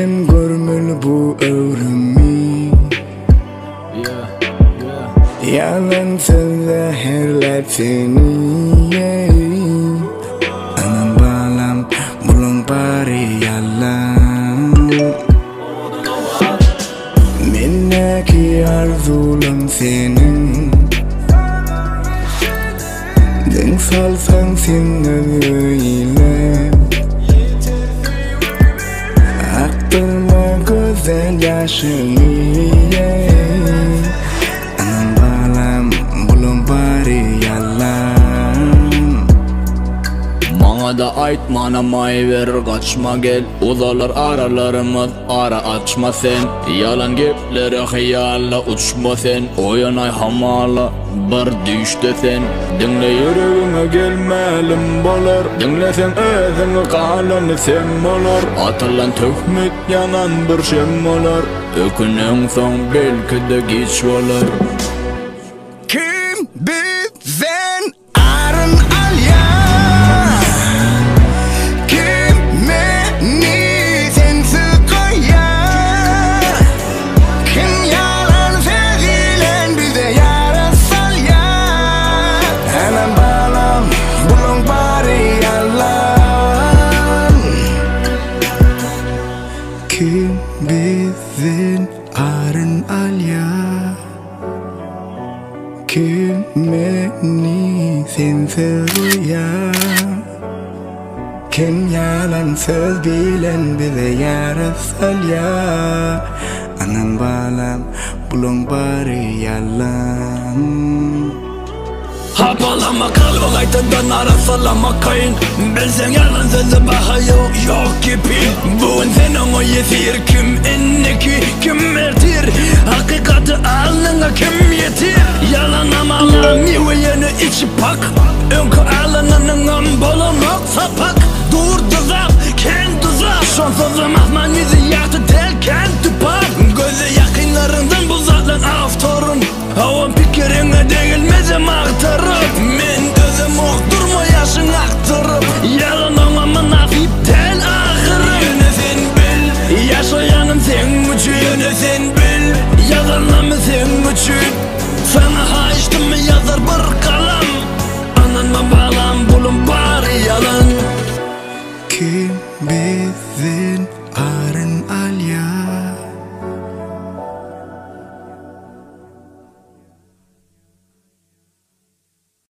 Hem görmeli bu ömrümü. Yalan sözle herlet seni. Anam balam bulun bari yalan. Minneki arzulam senin. Den salsan sen öyle. Aklıma güzel yaşını. Anam balam bulun bari yalan. Bana da aytmanamay ver kaçma gel. Uzalar aralarımız ara açma sen. Yalan geplere hayalla uçma sen. Oyanay hamala bir düşte sen. Dinle yüreğime gelmelim bolar. Dinlesen özünü kalanı sen bolar. Atılan töhmet yanan bir şem olar. Ökünün son belki de geç olar. Kim bizden arın alya? Kim beni sensiz koyar? Kim yalan sözüyle bize yara salya? Anam balam bulun bari yalan. Kim bizden arın alya? Kim beni sensiz uyar? Kim yalan söz bilen bize yara salya? Anam balam bulun bari yalan. Hapalama kalbı kaytından arasalama kayın. Bilsen yalan sözü baha yok gibi. Bugün senin o yetir kim inneki kim mertir. Hakikati alnına kim yetir. Yalan amalan yuvayını içi pak. Önkü alnının bolamak sapak. Dur tuzak kent tuzak. Şonsuzum ahman yüzü yaktı tel kent tupak. Gözü yakınlarından bu zaten aftorun. Havan pikirine değilmezim aktarıp. Men özüm okturma yaşın aktarıp. Yalan olmamı nasip tel ahırım. Yine sen bil yaşayanım sen için. Yine sen bil yalanımı sen için. Sana haçtım yazar bir kalam. Ananma bağlam bulun bari yalan. Kim bizden